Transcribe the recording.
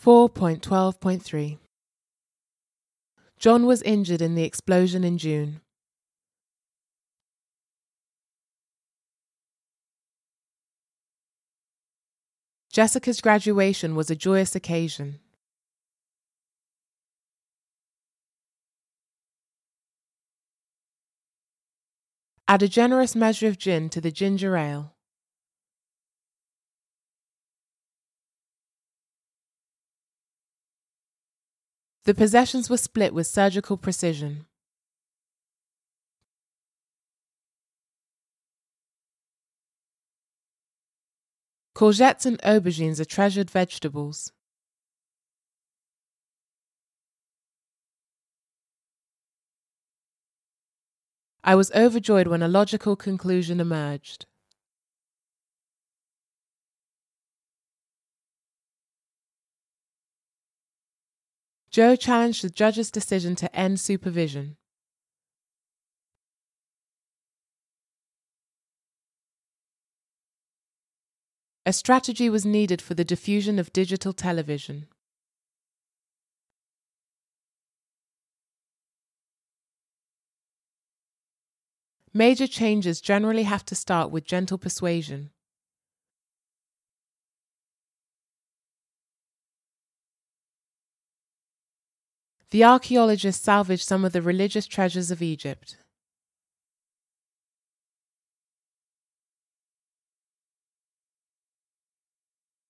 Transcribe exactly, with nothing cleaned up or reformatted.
four point twelve point three John was injured in the explosion in June. Jessica's graduation was a joyous occasion. Add a generous measure of gin to the ginger ale. The possessions were split with surgical precision. Courgettes and aubergines are treasured vegetables. I was overjoyed when a logical conclusion emerged. Joe challenged the judge's decision to end supervision. A strategy was needed for the diffusion of digital television. Major changes generally have to start with gentle persuasion. The archaeologists salvaged some of the religious treasures of Egypt.